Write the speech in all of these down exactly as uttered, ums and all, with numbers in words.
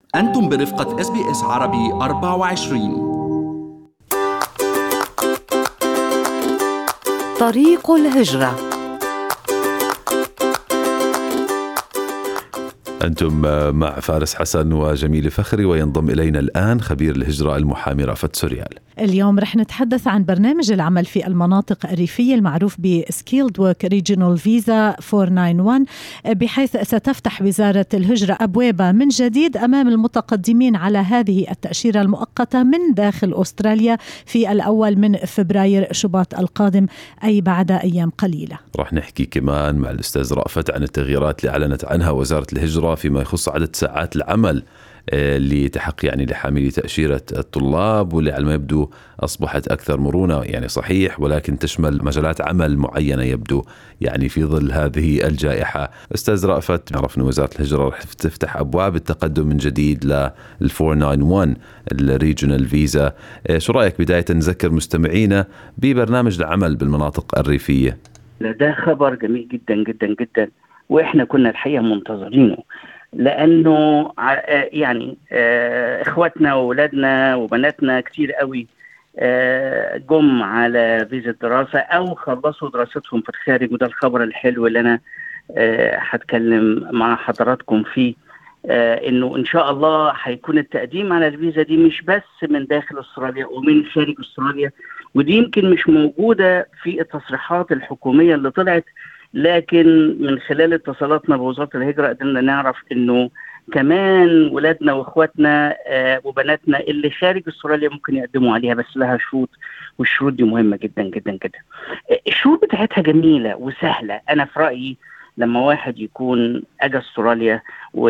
أنتم برفقة إس بي إس عربي أربعة وعشرين. طريق الهجرة. أنتم مع فارس حسن وجميل فخري، وينضم إلينا الآن خبير الهجرة المحامي رأفت سوريال. اليوم رح نتحدث عن برنامج العمل في المناطق الريفية المعروف ب Skilled Work Regional Visa أربعمية وواحد وتسعين، بحيث ستفتح وزارة الهجرة أبوابها من جديد أمام المتقدمين على هذه التأشيرة المؤقتة من داخل أستراليا في الأول من فبراير شباط القادم، أي بعد أيام قليلة. رح نحكي كمان مع الأستاذ رأفت عن التغييرات اللي أعلنت عنها وزارة الهجرة فيما يخص عدد ساعات العمل اللي تحق يعني لحاملي تأشيرة الطلاب، واللي على ما يبدو أصبحت أكثر مرونة، يعني صحيح، ولكن تشمل مجالات عمل معينة يبدو يعني في ظل هذه الجائحة. أستاذ رأفت، عرفنا وزارة الهجرة رح تفتح أبواب التقدم من جديد لل أربعمية وواحد وتسعين الريجونال فيزا. شو رأيك بداية نذكر مستمعينا ببرنامج العمل بالمناطق الريفية؟ ده خبر جميل جدا جدا جدا، وإحنا كنا الحقيقة منتظرينه، لأنه يعني إخواتنا وولادنا وبناتنا كتير قوي جم على فيزا دراسة أو خلصوا دراستهم في الخارج، وده الخبر الحلو اللي أنا هتكلم مع حضراتكم فيه، إنه إن شاء الله هيكون التقديم على الفيزا دي مش بس من داخل أستراليا ومن خارج أستراليا، ودي يمكن مش موجودة في التصريحات الحكومية اللي طلعت، لكن من خلال اتصالاتنا بوزارة الهجرة قدرنا نعرف انه كمان ولادنا واخواتنا آه وبناتنا اللي خارج استراليا ممكن يقدموا عليها، بس لها شروط، والشروط دي مهمة جدا جدا جدا. الشروط بتاعتها جميلة وسهلة. انا في رأيي لما واحد يكون اجى استراليا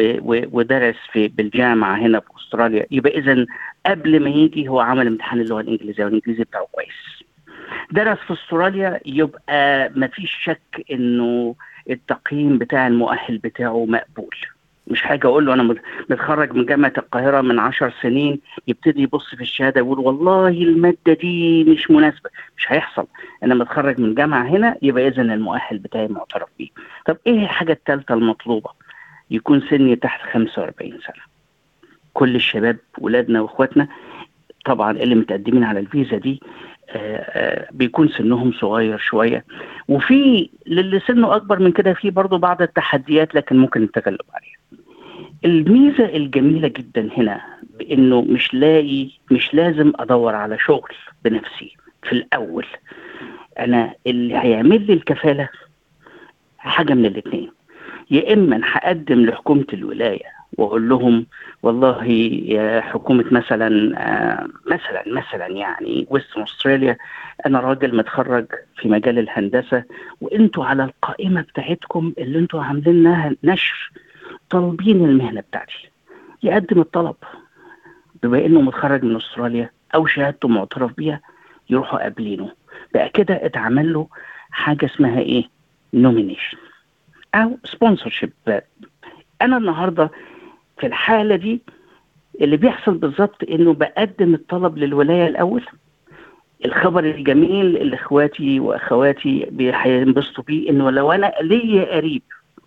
ودرس في بالجامعة هنا في استراليا، يبقى اذا قبل ما يجي هو عمل امتحان اللغة الانجليزية والانجليزي بتاعه كويس، درس في استراليا، يبقى ما فيش شك انه التقييم بتاع المؤهل بتاعه مقبول. مش حاجة اقول له انا متخرج من جامعة القاهرة من عشر سنين يبتدي يبص في الشهادة يقول والله المادة دي مش مناسبة، مش هيحصل. انا متخرج من جامعة هنا، يبقى اذن المؤهل بتاعي معترف بيه. طب ايه الحاجة الثالثة المطلوبة؟ يكون سني تحت خمسة وأربعين سنة. كل الشباب ولادنا واخواتنا طبعا اللي متقدمين على الفيزا دي آآ آآ بيكون سنهم صغير شوية، وفي للي سنه أكبر من كده في برضو بعض التحديات لكن ممكن نتغلب عليها. الميزة الجميلة جدا هنا بأنه مش لاقي مش لازم أدور على شغل بنفسي في الأول. أنا اللي هيعمل لي الكفالة حاجة من الاثنين، يا إما هقدم لحكومة الولاية وأقول لهم والله يا حكومة مثلا مثلا مثلا يعني ويسترن أستراليا، أنا راجل متخرج في مجال الهندسة، وإنتوا على القائمة بتاعتكم اللي إنتوا عاملينها نشر طالبين المهنة بتاعتي، يقدم الطلب بما إنه متخرج من أستراليا أو شهادته معترف بيها، يروحوا قابلينه بقى كده. اتعمل له حاجة اسمها إيه؟ نومينيشن أو سبونسرشيب. أنا النهاردة في الحالة دي اللي بيحصل بالضبط انه بقدم الطلب للولاية الاول. الخبر الجميل اللي اخواتي واخواتي هينبسطوا بيه انه لو انا ليا قريب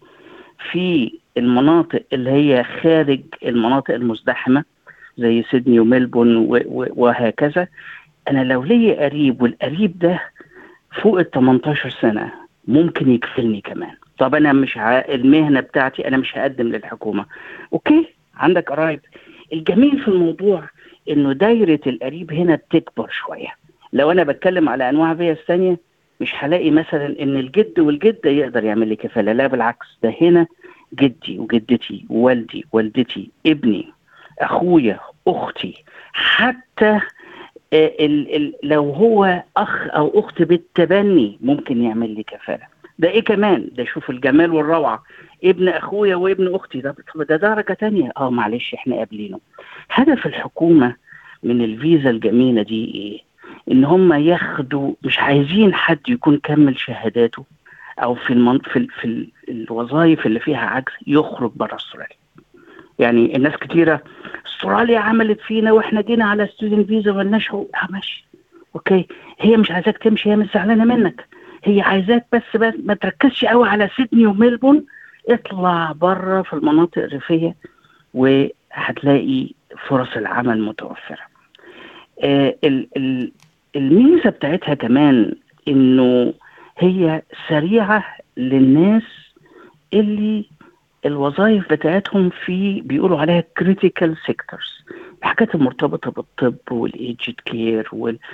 في المناطق اللي هي خارج المناطق المزدحمة زي سيدني وملبون وهكذا، انا لو ليا قريب والقريب ده فوق ال ثمانية عشر سنة ممكن يكفلني كمان. طب انا مش ع... المهنة بتاعتي انا مش هقدم للحكومة، اوكي عندك قرايب. الجميل في الموضوع انه دايرة القريب هنا بتكبر شوية. لو انا بتكلم على انواع فيز ثانية مش هلاقي مثلا ان الجد والجدة يقدر يعمل لي كفالة، لا بالعكس، ده هنا جدي وجدتي والدي والدتي ابني اخويا اختي، حتى ال ال لو هو اخ او اخت بالتبني ممكن يعمل لي كفالة. ده ايه كمان؟ ده شوف الجمال والروعة، ابن اخويا وابن اختي، ده ده درجة تانية. اه معلش احنا قابلينه. هدف الحكومة من الفيزا الجميلة دي ايه؟ ان هم ياخدوا، مش عايزين حد يكون كمل شهاداته او في المن... في, ال... في ال... الوظائف اللي فيها عجز يخرج برا استراليا. يعني الناس كتيرة استراليا عملت فينا واحنا جينا على ستودنت فيزا مالناش حقوق. اه ماشي اوكي، هي مش عايزاك تمشي، هي مش زعلانة منك، هي عايزاك بس, بس ما تركزش قوي على سيدني وميلبون، اطلع بره في المناطق الريفية هتلاقي فرص العمل متوفرة. آه الميزة بتاعتها كمان إنه هي سريعة للناس اللي الوظائف بتاعتهم في بيقولوا عليها critical sectors، الحاجات المرتبطة بالطب والايجد كير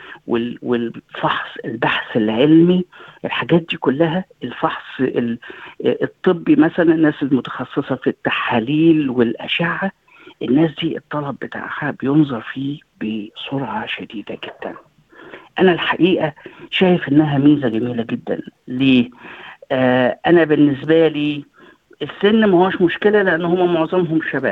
والفحص البحث العلمي، الحاجات دي كلها، الفحص الطبي مثلا، الناس المتخصصة في التحاليل والأشعة، الناس دي الطلب بتاعها بينظر فيه بسرعة شديدة جدا. أنا الحقيقة شايف إنها ميزة جميلة جدا. ليه؟ آه أنا بالنسبة لي السن ما هوش مشكلة، لأن هم معظمهم شباب،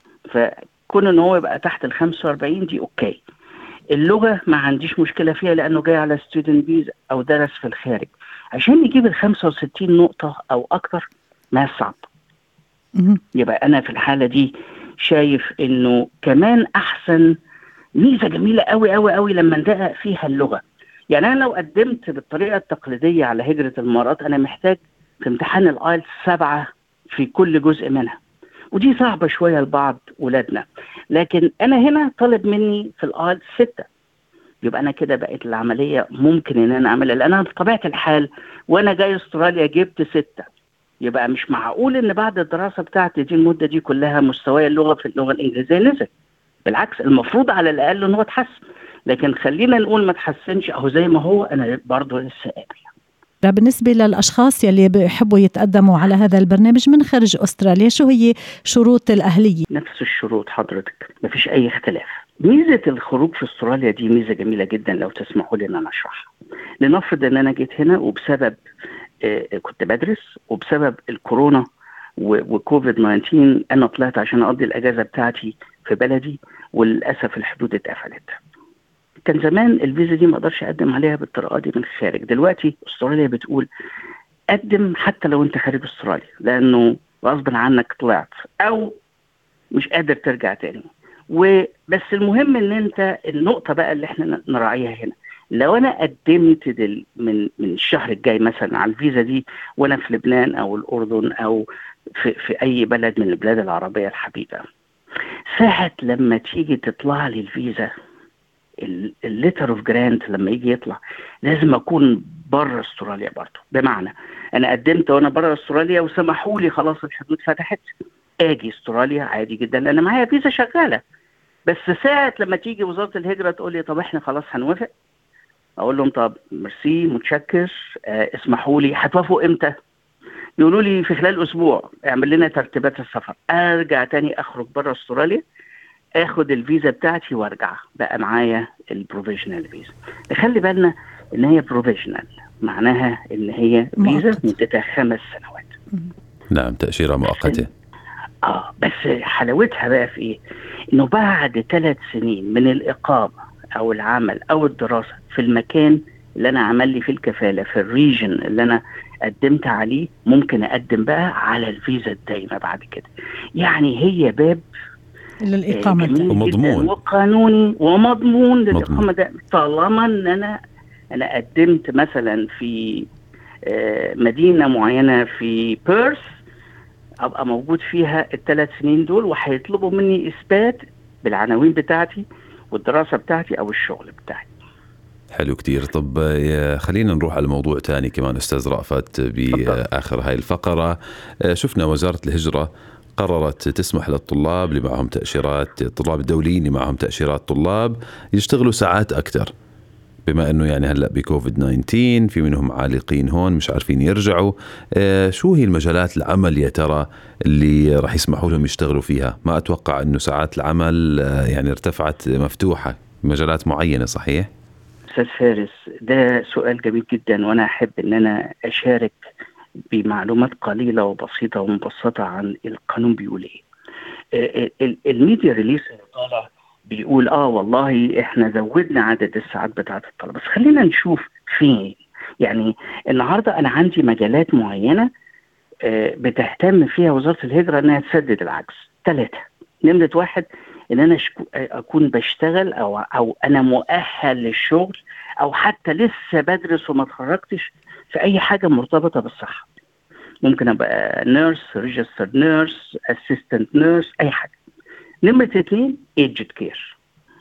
فكون إن هو يبقى تحت ال خمسة وأربعين دي أوكي. اللغة ما عنديش مشكلة فيها لأنه جاي على ستودنت فيزا أو درس في الخارج. عشان يجيب ال خمسة وستين نقطة أو أكتر ما صعب. يبقى أنا في الحالة دي شايف إنه كمان أحسن ميزة جميلة قوي قوي قوي لما ندقق فيها اللغة. يعني أنا لو قدمت بالطريقة التقليدية على هجرة المرات أنا محتاج في امتحان الآيلتس سبعة في كل جزء منها، ودي صعبة شوية لبعض ولادنا. لكن أنا هنا طالب مني في الآيلتس ستة، يبقى أنا كده بقت العملية ممكن إن أنا أعملها، لأن أنا بطبيعة الحال وأنا جاي أستراليا جبت ستة، يبقى مش معقول إن بعد الدراسة بتاعتي دي المدة دي كلها مستواي اللغة في اللغة الإنجليزية نزل. بالعكس، المفروض على الأقل إن هو تحسن، لكن خلينا نقول ما تحسنش أهو زي ما هو، أنا برضه لسه قابل. بالنسبة للأشخاص يلي بيحبوا يتقدموا على هذا البرنامج من خارج أستراليا، شو هي شروط الأهلية؟ نفس الشروط حضرتك، ما فيش أي اختلاف. ميزة الخروج في أستراليا دي ميزة جميلة جدا، لو تسمحوا لي أن أنا أشرحها. لنفرض أن أنا جيت هنا وبسبب آه كنت بدرس، وبسبب الكورونا وكوفيد تسعة عشر أنا طلعت عشان أقضي الأجازة بتاعتي في بلدي، وللأسف الحدود اتقفلت. كان زمان الفيزا دي ما اقدرش اقدم عليها بالطريقه دي من الخارج. دلوقتي استراليا بتقول قدم حتى لو انت خارج استراليا، لانه غصب عنك طلعت او مش قادر ترجع تاني. وبس المهم ان انت النقطه بقى اللي احنا نراعيها هنا، لو انا قدمت دل من من الشهر الجاي مثلا على الفيزا دي وانا في لبنان او الاردن او في في اي بلد من البلاد العربيه الحبيبه، ساعه لما تيجي تطلع لي الفيزا الليتر اوف جرانت لما يجي يطلع لازم اكون بره استراليا برضه. بمعنى انا قدمت وانا بره استراليا وسمحوا لي خلاص الحدود فتحت، اجي استراليا عادي جدا لان معايا فيزا شغاله. بس ساعه لما تيجي وزاره الهجره تقول لي طب احنا خلاص هنوافق، اقول لهم طب ميرسي متشكر، آه اسمحوا لي. هتوافقوا امتى؟ يقولوا لي في خلال اسبوع اعمل لنا ترتيبات السفر. ارجع تاني اخرج بره استراليا، اخد الفيزا بتاعتي وارجع بقى معايا البروفيشنال فيزا. خلي بالنا ان هي بروفيشنال، معناها ان هي فيزا مدتها خمس سنوات. نعم، تأشيرة مؤقتة. اه بس حلاوتها بقى في ايه؟ انه بعد ثلاث سنين من الاقامة او العمل او الدراسة في المكان اللي انا عمل لي فيه الكفالة في الريجن اللي انا قدمت عليه، ممكن اقدم بقى على الفيزا الدايمة بعد كده. يعني هي باب للإقامة ومضمون وقانوني ومضمون للإقامة ده، طالما ان انا انا قدمت مثلا في مدينة معينة في بيرث، ابقى موجود فيها الثلاث سنين دول، وهيطلبوا مني اثبات بالعناوين بتاعتي والدراسة بتاعتي او الشغل بتاعي. حلو كتير. طب خلينا نروح على موضوع تاني كمان أستاذ رأفت بآخر هاي الفقرة. شفنا وزارة الهجرة قررت تسمح للطلاب اللي معهم تأشيرات، الطلاب الدوليين اللي معهم تأشيرات طلاب، يشتغلوا ساعات أكتر، بما أنه يعني هلأ بكوفيد تسعة عشر في منهم عالقين هون مش عارفين يرجعوا. شو هي المجالات العمل يا ترى اللي راح يسمحوا لهم يشتغلوا فيها؟ ما أتوقع أنه ساعات العمل يعني ارتفعت مفتوحة مجالات معينة، صحيح؟ أستاذ فارس، ده سؤال جميل جدا، وأنا أحب أن أنا أشارك بمعلومات قليلة وبسيطة ومبسطة عن القانون بيقول إيه. الميديا ريليس اللي طالع بيقول آه والله إحنا زودنا عدد الساعات بتاعة الطلبة، بس خلينا نشوف فين. يعني النهاردة أنا عندي مجالات معينة بتهتم فيها وزارة الهجرة أنها تسدد العجز. ثلاثة، نمرة واحد ان انا اكون بشتغل او او انا مؤهل للشغل، او حتى لسه بدرس وما اتخرجتش في اي حاجه مرتبطه بالصحه. ممكن ابقى نيرس، ريجسترد نيرس، اسيستنت نيرس، اي حاجه. نمرة اتنين ايجد كير،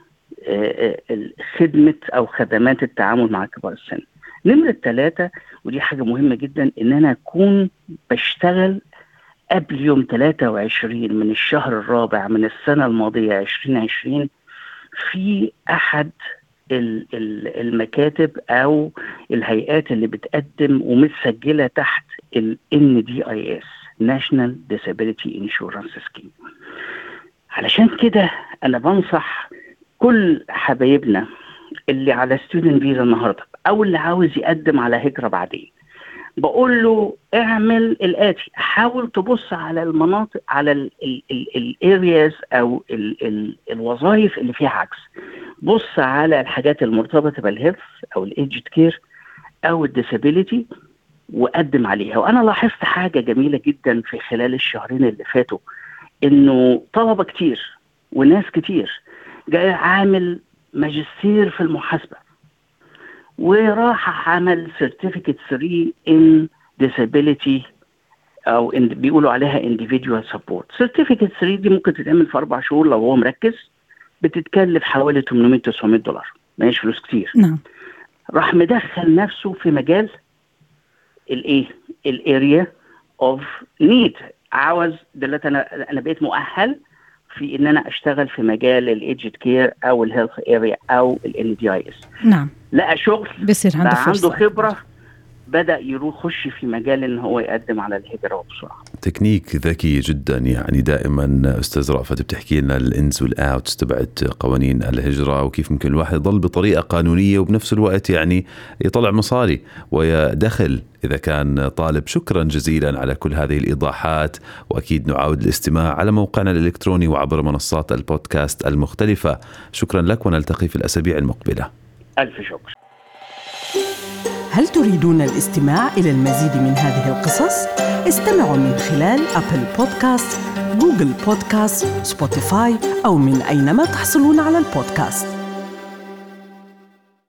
خدمة أو خدمات التعامل مع كبار السن. نمرة ثلاثة، ودي حاجة مهمة جدا، إن أنا أكون بشتغل قبل يوم ثلاثة وعشرين من الشهر الرابع من السنة الماضية عشرين عشرين في أحد المكاتب أو الهيئات اللي بتقدم ومتسجلة تحت ال إن دي آي إس National Disability Insurance Scheme. علشان كده أنا بنصح كل حبايبنا اللي على student visa النهاردة أو اللي عاوز يقدم على هجرة بعدين، بقول له اعمل الآتي: حاول تبص على المناطق، على الارياز أو ال ال الوظائف اللي فيها عكس. بص على الحاجات المرتبطة بالهيلث أو الايجد كير أو الديسابيليتي وقدم عليها. وأنا لاحظت حاجة جميلة جدا في خلال الشهرين اللي فاتوا، إنه طلبة كتير وناس كتير جاي عامل ماجستير في المحاسبة وراح عمل سيرتيفيكت ثري in disability أو in بيقولوا عليها individual support. سيرتيفيكت ثري دي ممكن تتعمل في أربع شهور لو هو مركز، بتتكلف حوالي ثمانمائة تسعمائة دولار، ماهيش فلوس كتير. نعم. راح مدخل نفسه في مجال الايه الاريا اوف نيد. عاوز دلوقتي انا انا بقيت مؤهل في ان انا اشتغل في مجال الايجد كير او الهيلث اريا او الان دي اي اس. نعم. لقى شغل، بصير عنده فرصة، عنده خبرة، بدأ يروح يخش في مجال ان هو يقدم على الهجرة بسرعة. تكنيك ذكي جدا. يعني دائما أستاذ رأفت بتحكي لنا الإنز والأوتس تبعت قوانين الهجرة وكيف ممكن الواحد يضل بطريقة قانونية وبنفس الوقت يعني يطلع مصاري ويدخل إذا كان طالب. شكرا جزيلا على كل هذه الإيضاحات، وأكيد نعاود الاستماع على موقعنا الإلكتروني وعبر منصات البودكاست المختلفة. شكرا لك ونلتقي في الأسابيع المقبلة. ألف شكر. هل تريدون الاستماع إلى المزيد من هذه القصص؟ استمعوا من خلال أبل بودكاست، جوجل بودكاست، سبوتيفاي أو من أينما تحصلون على البودكاست.